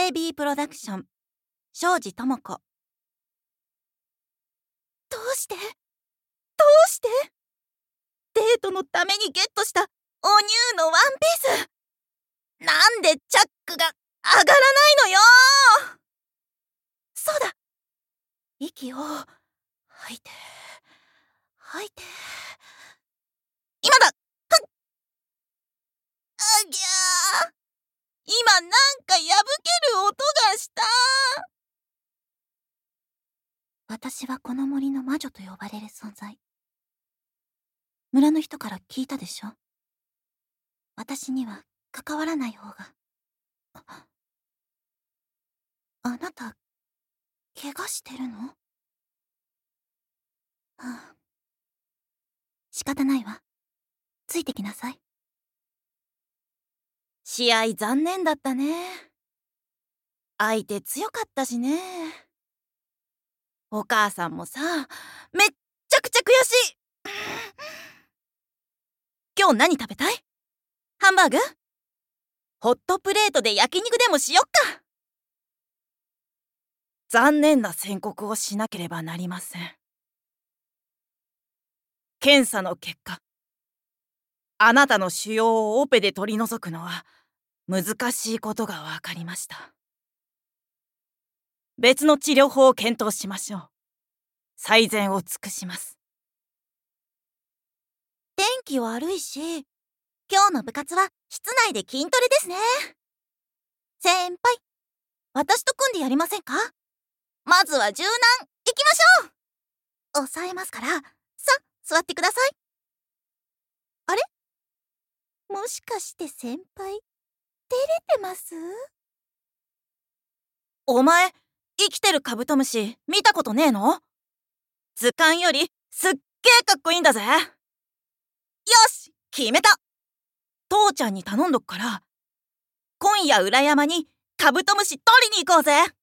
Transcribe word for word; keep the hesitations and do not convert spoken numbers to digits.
エービー プロダクション庄司智子。 どうしてどうしてデートのためにゲットしたおニューのワンピース、なんでチャックが上がらないのよ。そうだ、息を吐いて吐いて、今だ。ふっ、あぎゃー、今なんか破ける音がした。 私はこの森の魔女と呼ばれる存在。村の人から聞いたでしょ。私には関わらない方が。あ、あなた怪我してるの？はあ、仕方ないわ。ついてきなさい。 試合残念だったね。相手強かったしね。お母さんもさ、めっちゃくちゃ悔しい。今日何食べたい？ハンバーグ？ホットプレートで焼肉でもしよっか。残念な宣告をしなければなりません。検査の結果、あなたの腫瘍をオペで取り除くのは難しいことが分かりました。別の治療法を検討しましょう。最善を尽くします。 天気悪いし、今日の部活は室内で筋トレですね。先輩、私と組んでやりませんか？まずは柔軟いきましょう。抑えますから、さ、座ってください。あれ？もしかして先輩、照れてます？ お前、生きてるカブトムシ見たことねえの？図鑑よりすっげえかっこいいんだぜ。よし、決めた。父ちゃんに頼んどくから、今夜裏山にカブトムシ取りに行こうぜ。